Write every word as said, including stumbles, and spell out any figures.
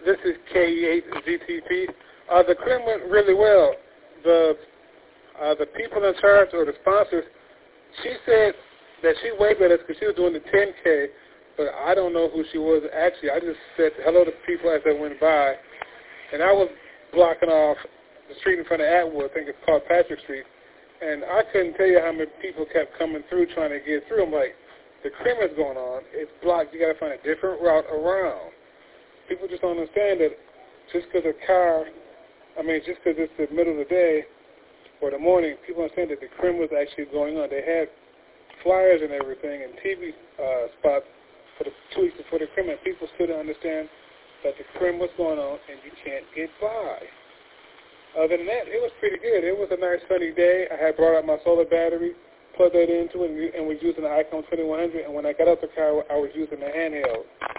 this is K E eight Z T P. Uh, the crim went really well. The uh, the people in charge or the sponsors, she said that she waved at us because she was doing the ten K, but I don't know who she was actually. I just said hello to people as they went by, and I was blocking off the street in front of Atwood. I think it's called Patrick Street, and I couldn't tell you how many people kept coming through trying to get through. I'm like, the crim is going on. It's blocked. You got to find a different route around. People just don't understand that just because a car, I mean, just because it's the middle of the day or the morning, people understand that the crim was actually going on. They had flyers and everything and T V uh, spots for the two weeks before the crim, and people still don't understand that the crim was going on and you can't get by. Other than that, it was pretty good. It was a nice sunny day. I had brought out my solar battery, plugged that into it, and was using the Icon twenty-one hundred, and when I got out the car, I was using the handheld.